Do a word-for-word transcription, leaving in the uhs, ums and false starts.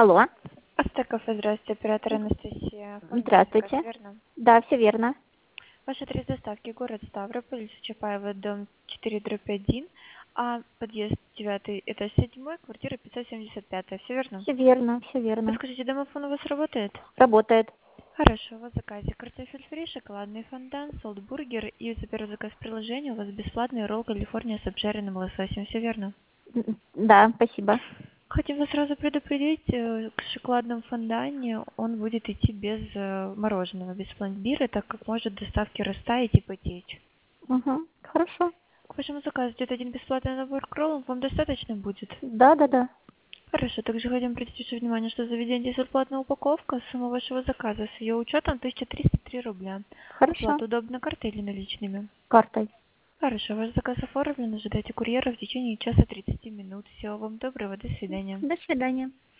Алло, Астекафе, здравствуйте, оператор Анастасия. Фонтанка, здравствуйте. верно? Да, все верно. Ваш адрес доставки город Ставрополь, улица Чапаева, дом четыре дробь один, а подъезд девятый, этаж седьмой, квартира пятьсот семьдесят пять, все верно? Все верно, все верно. Подскажите, домофон у вас работает? Работает. Хорошо, у вас в заказе картофель фри, шоколадный фонтан, солтбургер и за первый заказ приложения у вас бесплатный ролл Калифорния с обжаренным лососем, все верно? М, Да, спасибо. Хотим вас сразу предупредить, э, к шоколадному фондане он будет идти без э, мороженого, без пломбира, так как может доставки растаять и потечь. Угу, хорошо. К вашему заказу идет один бесплатный набор к роллам, вам достаточно будет? Да, да, да. Хорошо, также хотим обратить ваше внимание, что заведение бесплатная упаковка, сумма вашего заказа с ее учетом тысяча триста три рубля. Хорошо. Оплата удобно картой или наличными? Картой. Хорошо, ваш заказ оформлен, ожидайте курьера в течение часа тридцати минут. Всего вам доброго, до свидания. До свидания.